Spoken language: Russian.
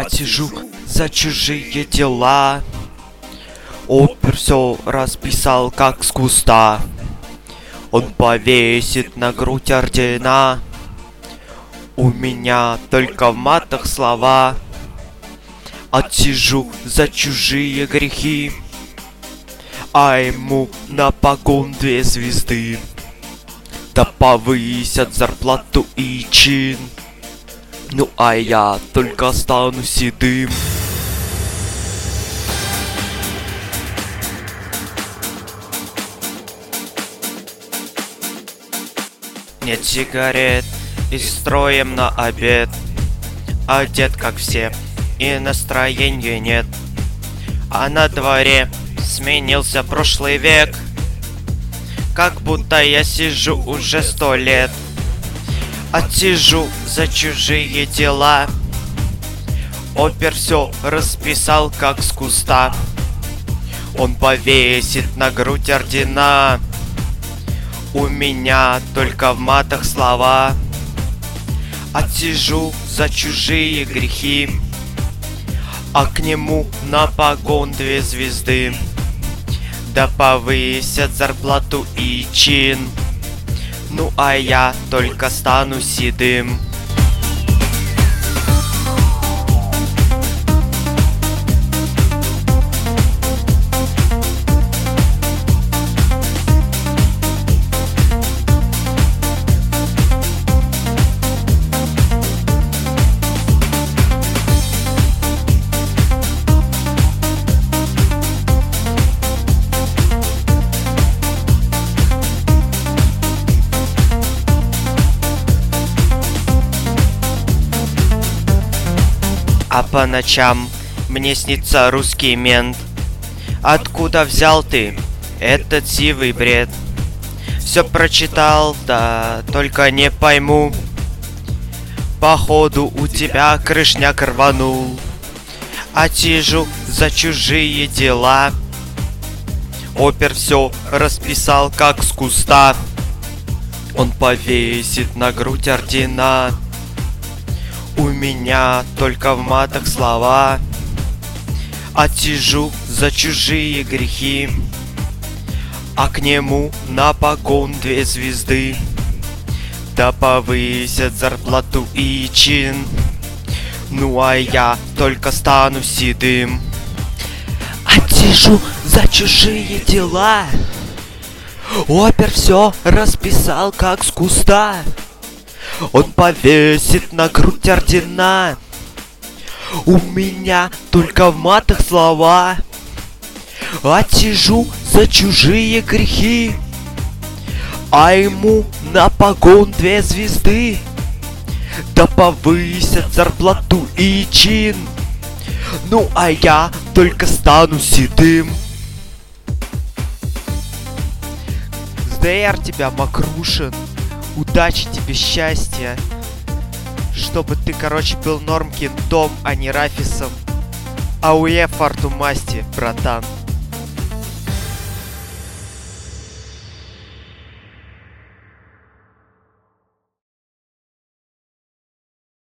Отсижу за чужие дела. Опер все расписал как с куста. Он повесит на грудь ордена. У меня только в матах слова. Отсижу за чужие грехи, а ему на погон 2 звезды. Да повысят зарплату и чин. Ну а я только стану седым. Нет сигарет и строем на обед. Одет как все и настроения нет. А на дворе сменился прошлый век. Как будто я сижу уже 100 лет. Отсижу за чужие дела. Опер все расписал как с куста. Он повесит на грудь ордена. У меня только в матах слова. Отсижу за чужие грехи, а к нему на погон 2 звезды. Да повысят зарплату и чин. Ну а я только стану седым. А по ночам мне снится русский мент. Откуда взял ты этот сивый бред? Все прочитал, да только не пойму. Походу у тебя крышняк рванул. Отсижу за чужие дела. Опер все расписал как с куста. Он повесит на грудь ордена. У меня только в матах слова. Отсижу за чужие грехи, а к нему на погон 2 звезды. Да повысят зарплату и чин. Ну а я только стану седым. Отсижу за чужие дела. Опер все расписал как с куста. Он повесит на грудь ордена. У меня только в матах слова. Отсижу за чужие грехи, а ему на погон 2 звезды. Да повысят зарплату и чин. Ну а я только стану седым. СДР тебя, Макрушин. Удачи тебе, счастья. Чтобы ты, короче, был норм кентом, а не Рафисом. Ауе, фарту масти, братан.